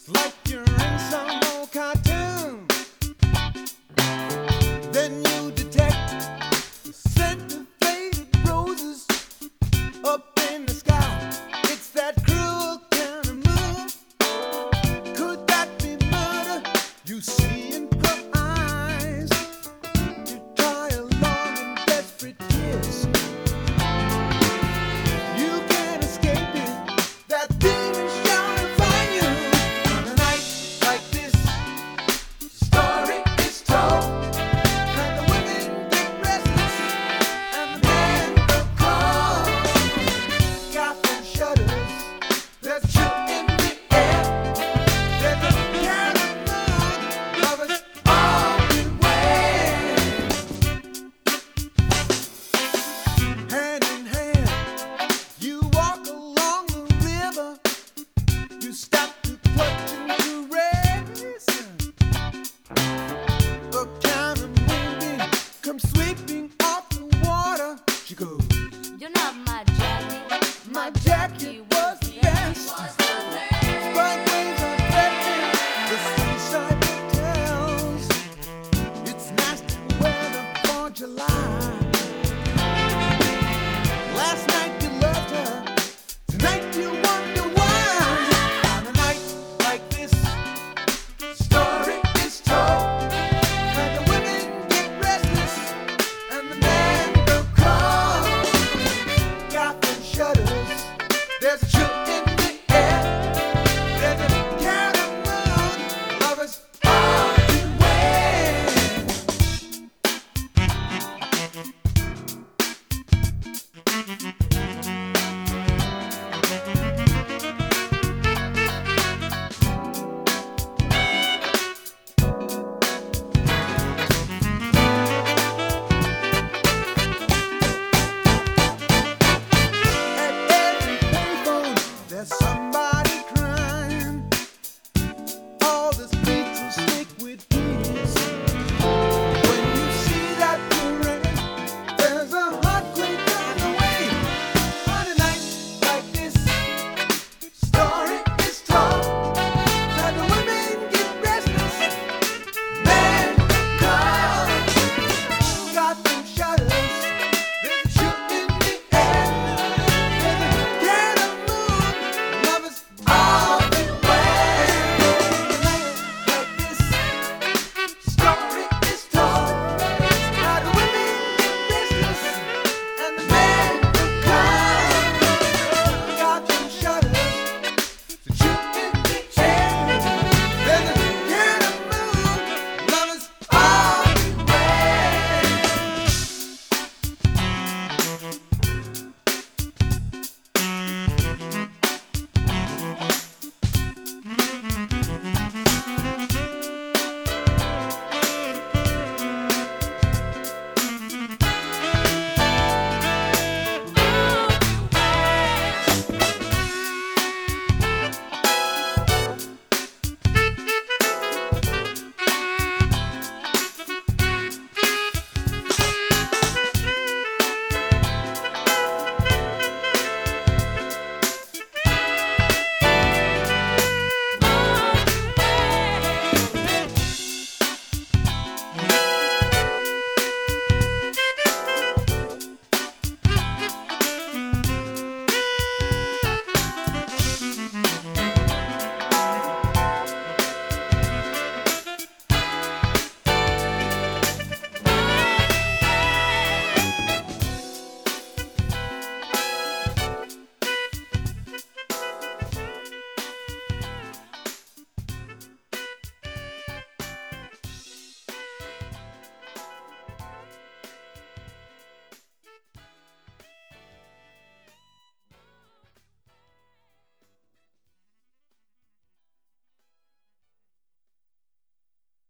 like you're in some old cartoon. Then you detect the scent of faded roses up in the sky. It's that cruel kind of moon. Could that be murder you see in her eyes? You try a long and desperate kiss. You can't escape it. That demon sure to find you. On a night like this, story is told. And the women get restless, and the men go cold. Gotham shudders. There's chill in the air. There's a kind of mood lovers all beware. Hand in hand, you walk along the river. You stop to clutch into racing. A kind of moonbeam comes sweeping off the water. She goes, You're not my Jackie. my jacket was the best. Bright waves are threatening the seaside hotels. It's nasty weather for July. Last night you loved her, tonight you wonder why. On a night like this, story is told. And the women get restless, and the men go cold. Gotham shudders. There's a chill